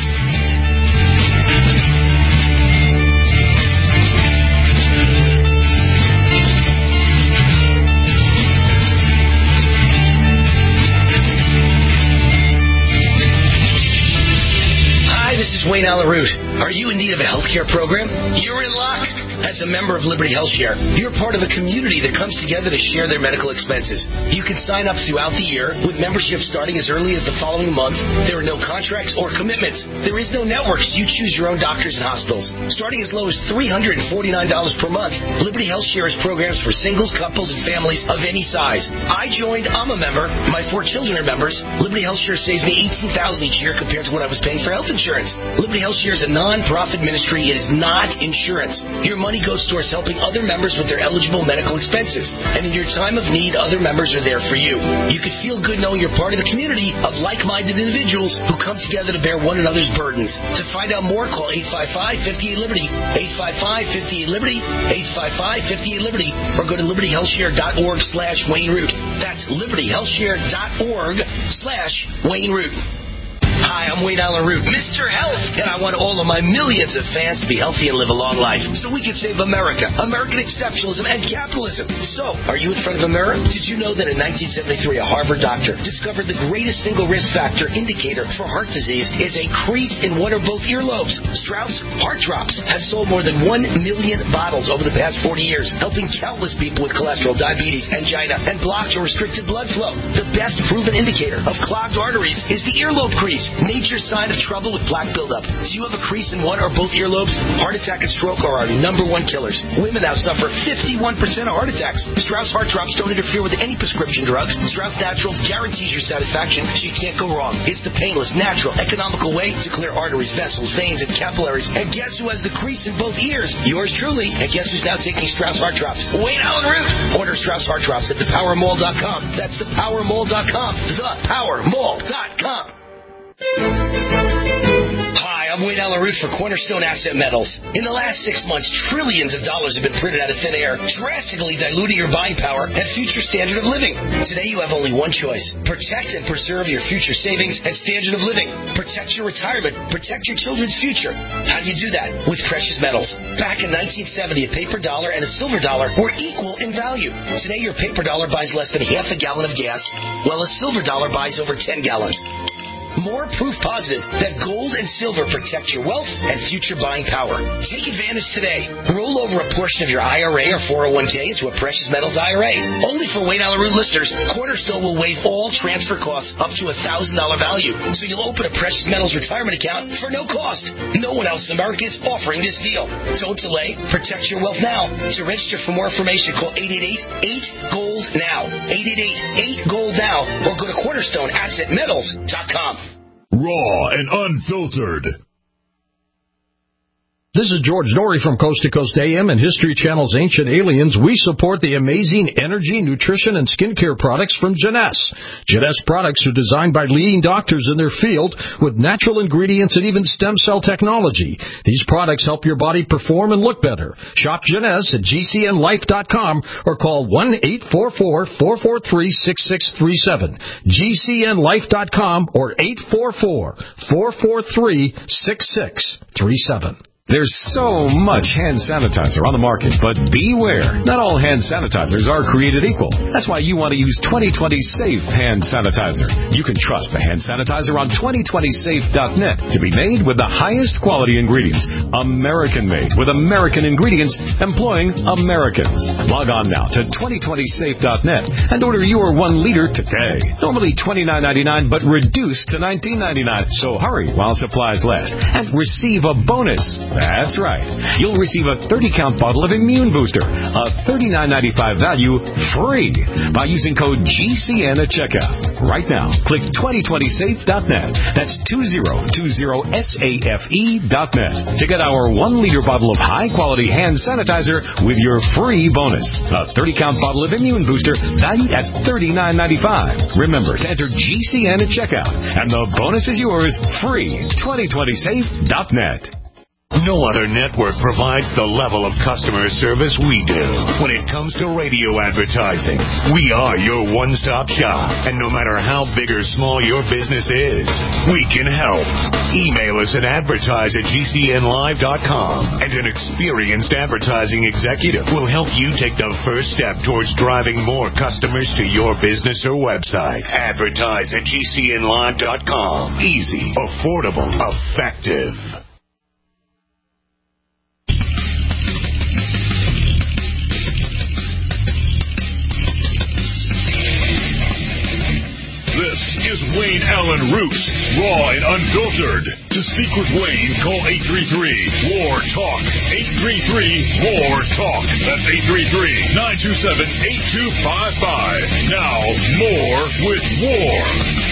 Wayne Alaroot. Are you in need of a health care program? You're in luck. As a member of Liberty HealthShare, you're part of a community that comes together to share their medical expenses. You can sign up throughout the year with membership starting as early as the following month. There are no contracts or commitments. There is no networks. You choose your own doctors and hospitals. Starting as low as $349 per month, Liberty HealthShare has programs for singles, couples, and families of any size. I joined. I'm a member. My 4 children are members. Liberty HealthShare saves me $18,000 each year compared to what I was paying for health insurance. Liberty HealthShare is a non-profit ministry. It is not insurance. Your money goes towards helping other members with their eligible medical expenses. And in your time of need, other members are there for you. You can feel good knowing you're part of the community of like-minded individuals who come together to bear one another's burdens. To find out more, call 855-58-LIBERTY, 855-58-LIBERTY, 855-58-LIBERTY, or go to libertyhealthshare.org/Wayne Root. That's libertyhealthshare.org/Wayne Root. Hi, I'm Wayne Alaroot, Mr. Health, and I want all of my millions of fans to be healthy and live a long life so we can save America, American exceptionalism, and capitalism. So, are you in front of a mirror? Did you know that in 1973 a Harvard doctor discovered the greatest single risk factor indicator for heart disease is a crease in one or both earlobes? Strauss Heart Drops has sold more than 1 million bottles over the past 40 years, helping countless people with cholesterol, diabetes, angina, and blocked or restricted blood flow. The best proven indicator of clogged arteries is the earlobe crease. Nature's sign of trouble with plaque buildup. Do you have a crease in one or both earlobes? Heart attack and stroke are our number 1 killers. Women now suffer 51% of heart attacks. Strauss Heart Drops don't interfere with any prescription drugs. Strauss Naturals guarantees your satisfaction, so you can't go wrong. It's the painless, natural, economical way to clear arteries, vessels, veins, and capillaries. And guess who has the crease in both ears? Yours truly. And guess who's now taking Strauss Heart Drops? Wayne Alaroot. Order Strauss Heart Drops at thepowermall.com. That's thepowermall.com. Thepowermall.com. Hi, I'm Wayne Alaroot for Cornerstone Asset Metals. In the last 6 months, trillions of dollars have been printed out of thin air, drastically diluting your buying power and future standard of living. Today, you have only one choice. Protect and preserve your future savings and standard of living. Protect your retirement. Protect your children's future. How do you do that? With precious metals. Back in 1970, a paper dollar and a silver dollar were equal in value. Today, your paper dollar buys less than half a gallon of gas, while a silver dollar buys over 10 gallons. More proof positive that gold and silver protect your wealth and future buying power. Take advantage today. Roll over a portion of your IRA or 401k into a precious metals IRA. Only for Wayne Alaroot listeners, Cornerstone will waive all transfer costs up to $1,000 value. So you'll open a precious metals retirement account for no cost. No one else in America is offering this deal. Don't delay. Protect your wealth now. To register for more information, call 888-8-GOLD-NOW. 888-8-GOLD-NOW or go to cornerstoneassetmetals.com. Raw and unfiltered. This is George Norrie from Coast to Coast AM and History Channel's Ancient Aliens. We support the amazing energy, nutrition, and skincare products from Jeunesse. Jeunesse products are designed by leading doctors in their field with natural ingredients and even stem cell technology. These products help your body perform and look better. Shop Jeunesse at GCNlife.com or call 1-844-443-6637. GCNlife.com or 844-443-6637. There's so much hand sanitizer on the market, but beware. Not all hand sanitizers are created equal. That's why you want to use 2020 Safe Hand Sanitizer. You can trust the hand sanitizer on 2020safe.net to be made with the highest quality ingredients. American-made with American ingredients employing Americans. Log on now to 2020safe.net and order your 1 liter today. Normally $29.99, but reduced to $19.99. So hurry while supplies last and receive a bonus. That's right. You'll receive a 30-count bottle of Immune Booster, a $39.95 value, free by using code GCN at checkout. Right now, click 2020safe.net. That's 2020safe.net to get our 1-liter bottle of high-quality hand sanitizer with your free bonus. A 30-count bottle of Immune Booster valued at $39.95. Remember to enter GCN at checkout, and the bonus is yours free. 2020safe.net. No other network provides the level of customer service we do when it comes to radio advertising. We are your one-stop shop, and no matter how big or small your business is, we can help. Email us at advertise@gcnlive.com, and an experienced advertising executive will help you take the first step towards driving more customers to your business or website. Advertise@gcnlive.com. Easy, affordable, effective. This is Wayne Allen Root, raw and unfiltered. To speak with Wayne, call 833-WAR-TALK. 833-WAR-TALK. That's 833-927-8255. Now, more with War.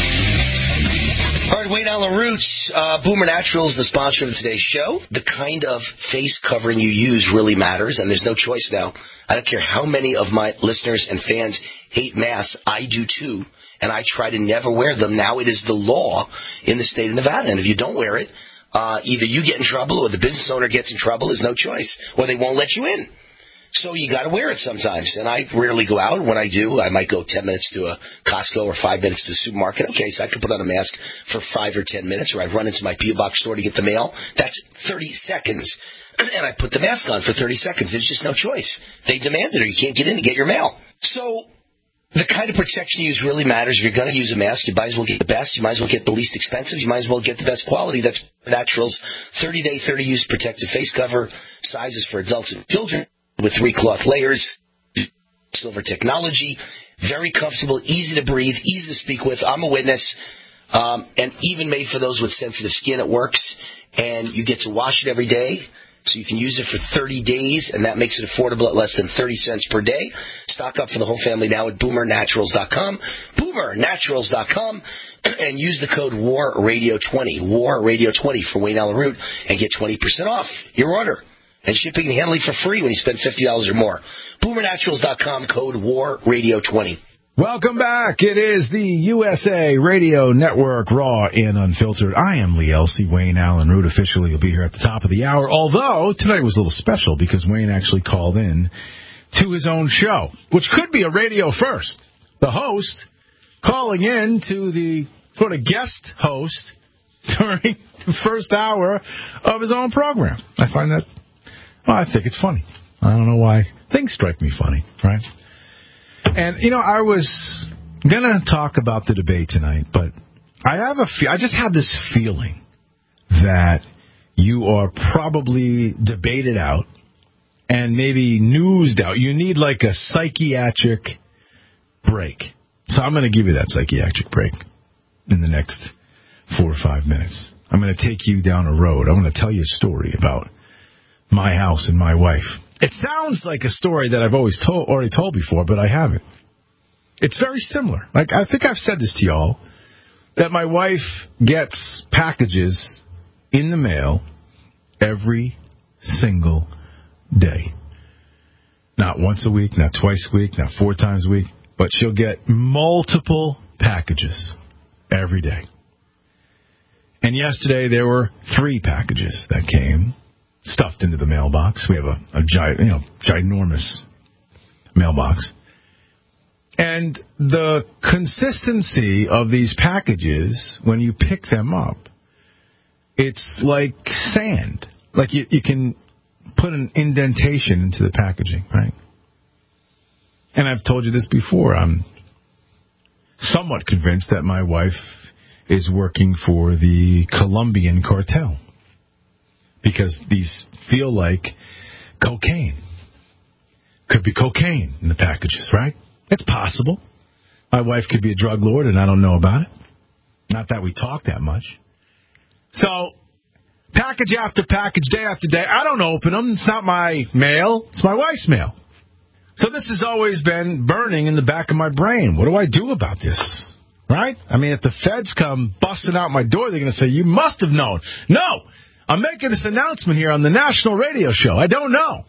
All right, Wayne Allen Roots, Boomer Naturals, the sponsor of today's show. The kind of face covering you use really matters, and there's no choice now. I don't care how many of my listeners and fans hate masks. I do too, and I try to never wear them. Now it is the law in the state of Nevada, and if you don't wear it, either you get in trouble or the business owner gets in trouble. There's no choice, or they won't let you in. So you got to wear it sometimes, and I rarely go out. When I do, I might go 10 minutes to a Costco or 5 minutes to a supermarket. Okay, so I can put on a mask for 5 or 10 minutes, or I run into my P.O. Box store to get the mail. That's 30 seconds, and I put the mask on for 30 seconds. There's just no choice. They demand it, or you can't get in to get your mail. So the kind of protection you use really matters. If you're going to use a mask, you might as well get the best. You might as well get the least expensive. You might as well get the best quality. That's Naturals 30-day, 30-use protective face cover. Sizes for adults and children with 3 cloth layers. Silver technology. Very comfortable, easy to breathe, easy to speak with. I'm a witness. And even made for those with sensitive skin, it works. And you get to wash it every day. So you can use it for 30 days, and that makes it affordable at less than 30 cents per day. Stock up for the whole family now at BoomerNaturals.com. BoomerNaturals.com. And use the code WARRadio20. WARRadio20 for Wayne Allen Root and get 20% off your order. And shipping and handling for free when you spend $50 or more. BoomerNaturals.com, code WARRadio20. Welcome back. It is the USA Radio Network, raw and unfiltered. I am Lee Elsie. Wayne Allen Root officially will be here at the top of the hour. Although tonight was a little special because Wayne actually called in to his own show, which could be a radio first. The host calling in to the sort of guest host during the first hour of his own program. I find that, well, I think it's funny. I don't know why. Things strike me funny, right? And, you know, I was going to talk about the debate tonight, but I just have this feeling that you are probably debated out and maybe newsed out. You need like a psychiatric break. So I'm going to give you that psychiatric break in the next 4 or 5 minutes. I'm going to take you down a road. I'm going to tell you a story about my house and my wife. It sounds like a story that I've already told before, but I haven't. It's very similar. Like, I think I've said this to y'all, that my wife gets packages in the mail every single day. Not once a week, not twice a week, not 4 times a week, but she'll get multiple packages every day. And yesterday there were 3 packages that came stuffed into the mailbox. We have a ginormous mailbox. And the consistency of these packages, when you pick them up, it's like sand. Like you can put an indentation into the packaging, right? And I've told you this before. I'm somewhat convinced that my wife is working for the Colombian cartel, because these feel like cocaine. Could be cocaine in the packages, right? It's possible. My wife could be a drug lord and I don't know about it. Not that we talk that much. So, package after package, day after day, I don't open them. It's not my mail. It's my wife's mail. So this has always been burning in the back of my brain. What do I do about this? Right? I mean, if the feds come busting out my door, they're going to say, you must have known. No! I'm making this announcement here on the national radio show. I don't know.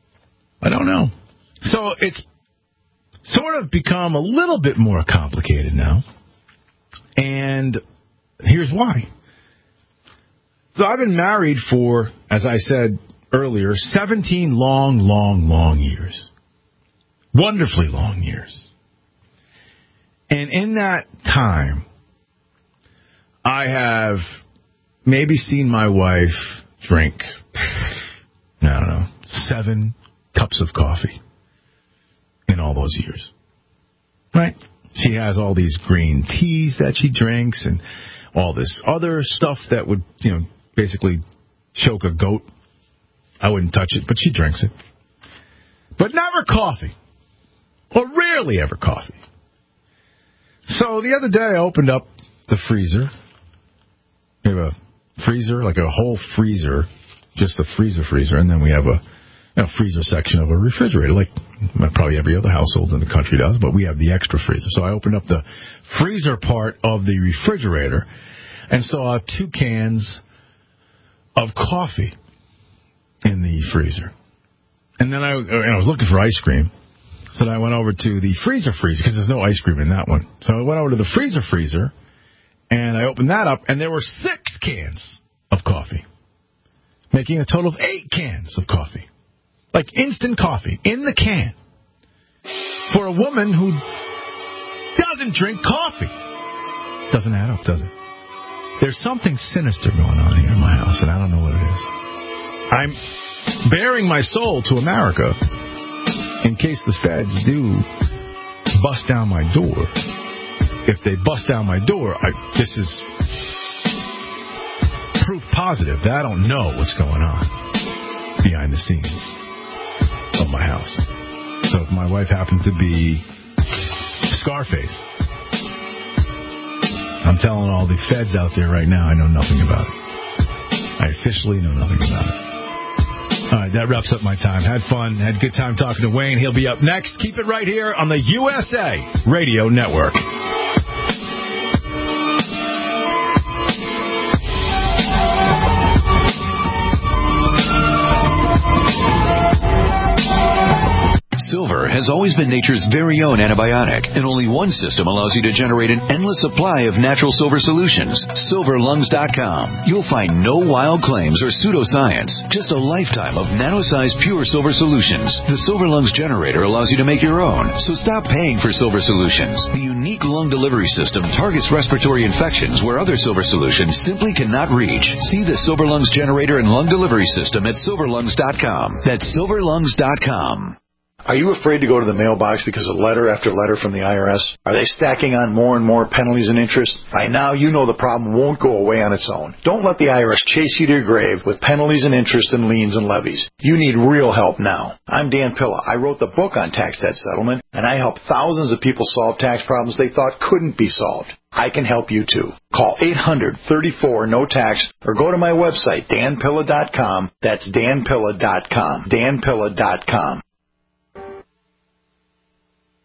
So it's sort of become a little bit more complicated now. And here's why. So I've been married for, as I said earlier, 17 long years. Wonderfully long years. And in that time, I have maybe seen my wife drink, 7 cups of coffee in all those years. Right? She has all these green teas that she drinks and all this other stuff that would, basically choke a goat. I wouldn't touch it, but she drinks it. But never coffee. Or rarely ever coffee. So the other day I opened up the freezer. We have a freezer, like a whole freezer, just a freezer, and then we have a freezer section of a refrigerator, like probably every other household in the country does, but we have the extra freezer. So I opened up the freezer part of the refrigerator and saw 2 cans of coffee in the freezer. And then I was looking for ice cream. So then I went over to the freezer, because there's no ice cream in that one. So I went over to the freezer, and I opened that up, and there were 6 cans of coffee, making a total of 8 cans of coffee. Like instant coffee in the can for a woman who doesn't drink coffee. Doesn't add up, does it? There's something sinister going on here in my house, and I don't know what it is. I'm bearing my soul to America in case the feds do bust down my door. If they bust down my door, this is proof positive that I don't know what's going on behind the scenes of my house. So if my wife happens to be Scarface, I'm telling all the feds out there right now, I know nothing about it. I officially know nothing about it. All right, that wraps up my time. Had fun. Had a good time talking to Wayne. He'll be up next. Keep it right here on the USA Radio Network. Silver has always been nature's very own antibiotic, and only one system allows you to generate an endless supply of natural silver solutions. SilverLungs.com. You'll find no wild claims or pseudoscience, just a lifetime of nano-sized pure silver solutions. The Silver Lungs generator allows you to make your own, so stop paying for silver solutions. The unique lung delivery system targets respiratory infections where other silver solutions simply cannot reach. See the Silver Lungs generator and lung delivery system at SilverLungs.com. That's SilverLungs.com. Are you afraid to go to the mailbox because of letter after letter from the IRS? Are they stacking on more and more penalties and interest? By now, you know the problem won't go away on its own. Don't let the IRS chase you to your grave with penalties and interest and liens and levies. You need real help now. I'm Dan Pilla. I wrote the book on tax debt settlement, and I help thousands of people solve tax problems they thought couldn't be solved. I can help you too. Call 800-34-NO-TAX or go to my website, danpilla.com. That's danpilla.com. danpilla.com.